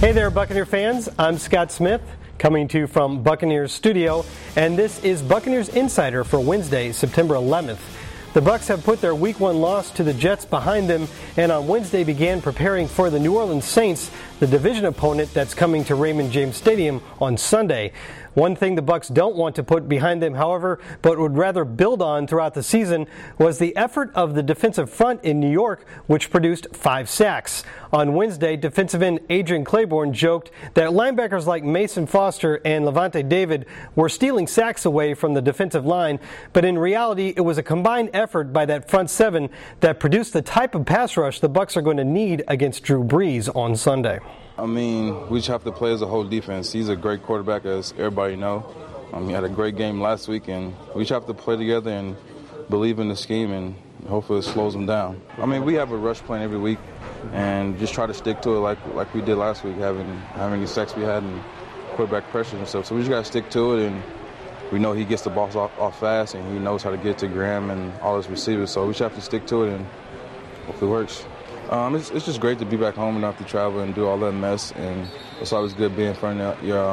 Hey there, Buccaneer fans. I'm Scott Smith, coming to you from Buccaneers Studio, and this is Buccaneers Insider for Wednesday, September 11th. The Bucs have put their Week 1 loss to the Jets behind them, and on Wednesday began preparing for the New Orleans Saints, the division opponent that's coming to Raymond James Stadium on Sunday. One thing the Bucs don't want to put behind them, however, but would rather build on throughout the season, was the effort of the defensive front in New York, which produced 5 sacks. On Wednesday, defensive end Adrian Claiborne joked that linebackers like Mason Foster and Levante David were stealing sacks away from the defensive line, but in reality, it was a combined effort by that front seven that produced the type of pass rush the Bucs are going to need against Drew Brees on Sunday. I mean, we just have to play as a whole defense. He's a great quarterback, as everybody know. He had a great game last week, and we just have to play together and believe in the scheme, and hopefully it slows them down. I mean, we have a rush plan every week, and just try to stick to it like we did last week, having the sacks we had and quarterback pressure and stuff. So we just got to stick to it, and we know he gets the ball off fast, and he knows how to get to Graham and all his receivers. So we just have to stick to it, and hopefully it works. It's just great to be back home and not to travel and do all that mess, and it's always good being in front of your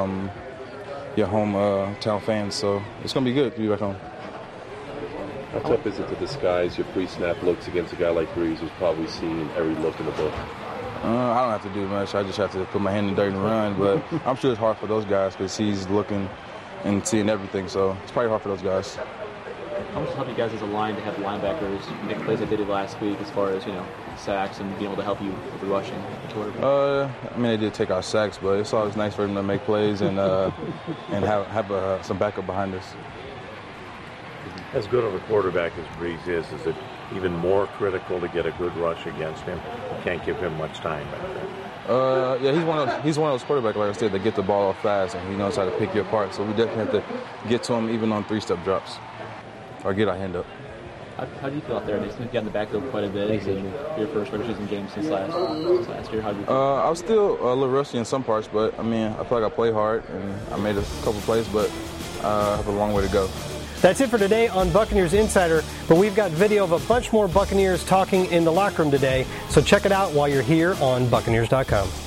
hometown fans. So it's going to be good to be back home. How tough is it to disguise your pre-snap looks against a guy like Brees, who's probably seen every look in the book? I don't have to do much. I just have to put my hand in the dirt and run, but I'm sure it's hard for those guys because he's looking and seeing everything, so it's probably hard for those guys. How much help you guys as a line to have linebackers make plays like they did last week as far as, sacks and being able to help you with the rushing? They did take our sacks, but it's always nice for them to make plays and have some backup behind us. As good of a quarterback as Brees is it even more critical to get a good rush against him? You can't give him much time back there. He's one of those quarterbacks, like I said, that get the ball off fast, and he knows how to pick you apart. So we definitely have to get to him even on 3-step drops. Or get our hand up. How do you feel out there? They got in the backfield quite a bit. Your first regular season game since last year. How do you feel? I was still a little rusty in some parts, but I feel like I played hard and I made a couple plays, but I have a long way to go. That's it for today on Buccaneers Insider, but we've got video of a bunch more Buccaneers talking in the locker room today, so check it out while you're here on Buccaneers.com.